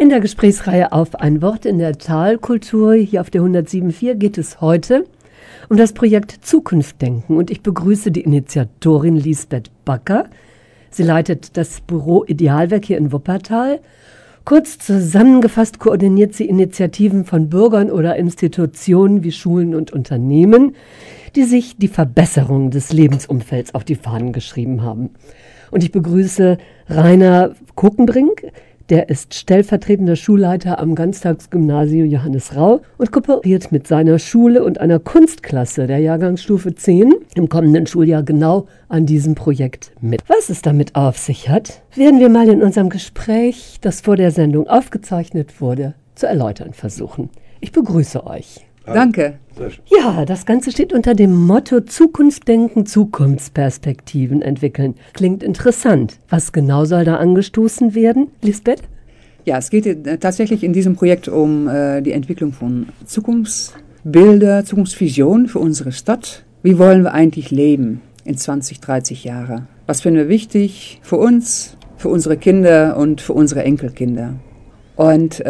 In der Gesprächsreihe Auf ein Wort in der Talkultur hier auf der 107.4 geht es heute um das Projekt Zukunftsdenken und ich begrüße die Initiatorin Lisbeth Backer. Sie leitet das Büro Idealwerk hier in Wuppertal. Kurz zusammengefasst koordiniert sie Initiativen von Bürgern oder Institutionen wie Schulen und Unternehmen, die sich die Verbesserung des Lebensumfelds auf die Fahnen geschrieben haben. Und ich begrüße Rainer Kuckenbrink. Der ist stellvertretender Schulleiter am Ganztagsgymnasium Johannes Rau und kooperiert mit seiner Schule und einer Kunstklasse der Jahrgangsstufe 10 im kommenden Schuljahr genau an diesem Projekt mit. Was es damit auf sich hat, werden wir mal in unserem Gespräch, das vor der Sendung aufgezeichnet wurde, zu erläutern versuchen. Ich begrüße euch. Danke. Ja, das Ganze steht unter dem Motto Zukunftsdenken, Zukunftsperspektiven entwickeln. Klingt interessant. Was genau soll da angestoßen werden, Lisbeth? Ja, es geht tatsächlich in diesem Projekt um die Entwicklung von Zukunftsbilder, Zukunftsvisionen für unsere Stadt. Wie wollen wir eigentlich leben in 20, 30 Jahren? Was finden wir wichtig für uns, für unsere Kinder und für unsere Enkelkinder? Und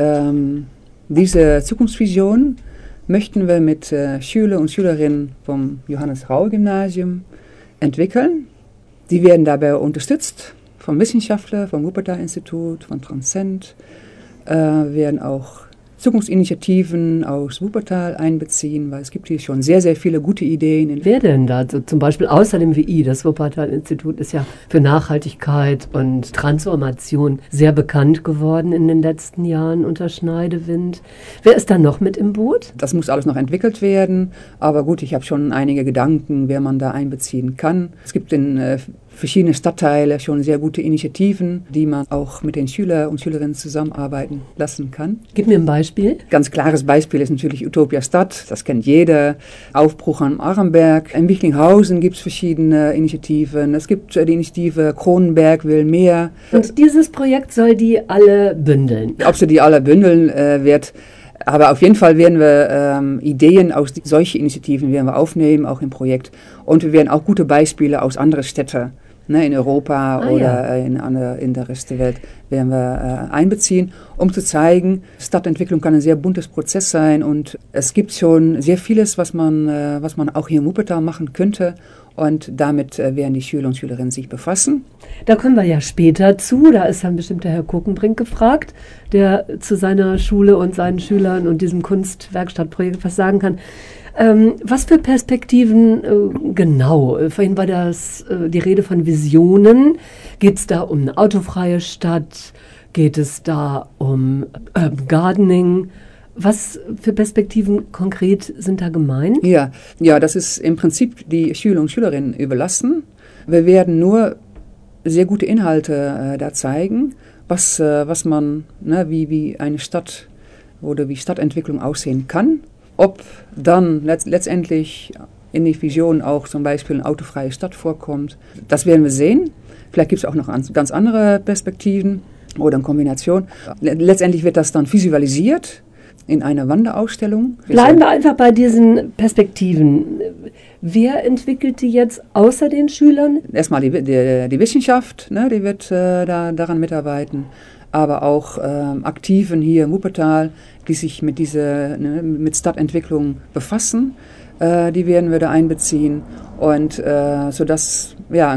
diese Zukunftsvision möchten wir mit Schüler und Schülerinnen vom Johannes Rau Gymnasium entwickeln. Die werden dabei unterstützt von Wissenschaftlern, vom Wuppertal-Institut, von Transcend, werden auch Zukunftsinitiativen aus Wuppertal einbeziehen, weil es gibt hier schon sehr, sehr viele gute Ideen. Wer denn da? So, zum Beispiel außer dem WI, das Wuppertal-Institut ist ja für Nachhaltigkeit und Transformation sehr bekannt geworden in den letzten Jahren unter Schneidewind. Wer ist da noch mit im Boot? Das muss alles noch entwickelt werden, aber gut, ich habe schon einige Gedanken, wer man da einbeziehen kann. Es gibt in verschiedene Stadtteile schon sehr gute Initiativen, die man auch mit den Schülern und Schülerinnen zusammenarbeiten lassen kann. Gib mir ein Beispiel. Ganz klares Beispiel ist natürlich Utopia Stadt, das kennt jeder. Aufbruch am Arenberg. In Wichlinghausen gibt es verschiedene Initiativen. Es gibt die Initiative Kronenberg will mehr. Und dieses Projekt soll die alle bündeln? Ob sie die alle bündeln wird, aber auf jeden Fall werden wir Ideen aus solchen Initiativen werden wir aufnehmen, auch im Projekt. Und wir werden auch gute Beispiele aus anderen Städten, in Europa oder in der Rest der Welt, werden wir einbeziehen, um zu zeigen, Stadtentwicklung kann ein sehr buntes Prozess sein und es gibt schon sehr vieles, was man auch hier in Wuppertal machen könnte. Und damit werden die Schüler und Schülerinnen sich befassen. Da kommen wir ja später zu. Da ist dann bestimmt der Herr Kuckenbrink gefragt, der zu seiner Schule und seinen Schülern und diesem Kunstwerkstattprojekt was sagen kann. Was für Perspektiven genau? Vorhin war die Rede von Visionen. Geht es da um eine autofreie Stadt? Geht es da um Gardening? Was für Perspektiven konkret sind da gemeint? Ja, das ist im Prinzip die Schüler und Schülerinnen überlassen. Wir werden nur sehr gute Inhalte da zeigen, was man, wie eine Stadt oder wie Stadtentwicklung aussehen kann. Ob dann letztendlich in die Vision auch zum Beispiel eine autofreie Stadt vorkommt, das werden wir sehen. Vielleicht gibt es auch noch ganz andere Perspektiven oder eine Kombination. Letztendlich wird das dann visualisiert in einer Wanderausstellung. Bleiben wir einfach bei diesen Perspektiven. Wer entwickelt die jetzt außer den Schülern? Erstmal die Wissenschaft, die wird daran mitarbeiten, aber auch Aktiven hier in Wuppertal, die sich mit Stadtentwicklung befassen, die werden wir da einbeziehen und sodass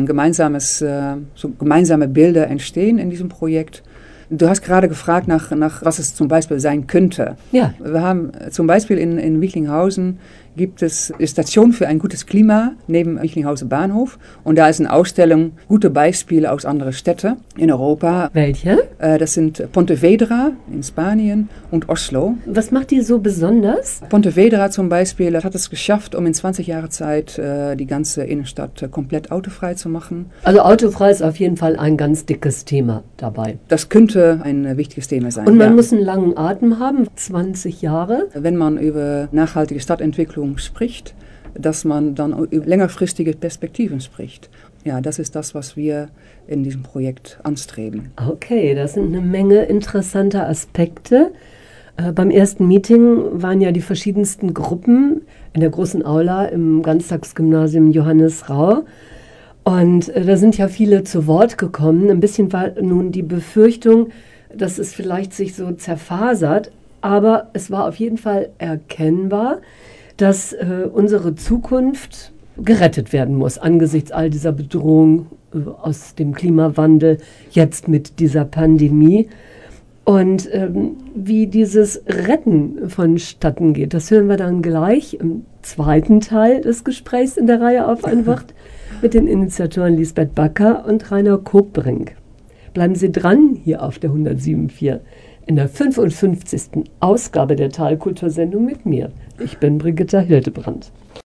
gemeinsame Bilder entstehen in diesem Projekt. Du hast gerade gefragt nach was es zum Beispiel sein könnte. Ja. Wir haben zum Beispiel in Wichlinghausen gibt es eine Station für ein gutes Klima neben Wichlinghausen Bahnhof. Und da ist eine Ausstellung, gute Beispiele aus anderen Städten in Europa. Welche? Das sind Pontevedra in Spanien und Oslo. Was macht die so besonders? Pontevedra zum Beispiel hat es geschafft, um in 20 Jahre Zeit die ganze Innenstadt komplett autofrei zu machen. Also autofrei ist auf jeden Fall ein ganz dickes Thema dabei. Das könnte ein wichtiges Thema sein. Und man muss einen langen Atem haben, 20 Jahre. Wenn man über nachhaltige Stadtentwicklung spricht, dass man dann über längerfristige Perspektiven spricht. Ja, das ist das, was wir in diesem Projekt anstreben. Okay, das sind eine Menge interessanter Aspekte. Beim ersten Meeting waren ja die verschiedensten Gruppen in der großen Aula im Ganztagsgymnasium Johannes Rau. Und da sind ja viele zu Wort gekommen. Ein bisschen war nun die Befürchtung, dass es vielleicht sich so zerfasert, aber es war auf jeden Fall erkennbar, dass unsere Zukunft gerettet werden muss angesichts all dieser Bedrohung aus dem Klimawandel, jetzt mit dieser Pandemie. Und wie dieses Retten vonstatten geht, das hören wir dann gleich im zweiten Teil des Gesprächs in der Reihe Auf ein Wort mit den Initiatoren Lisbeth Backer und Rainer Koopbrink. Bleiben Sie dran, hier auf der 107.4 in der 55. Ausgabe der Talkultursendung mit mir. Ich bin Brigitta Hildebrand.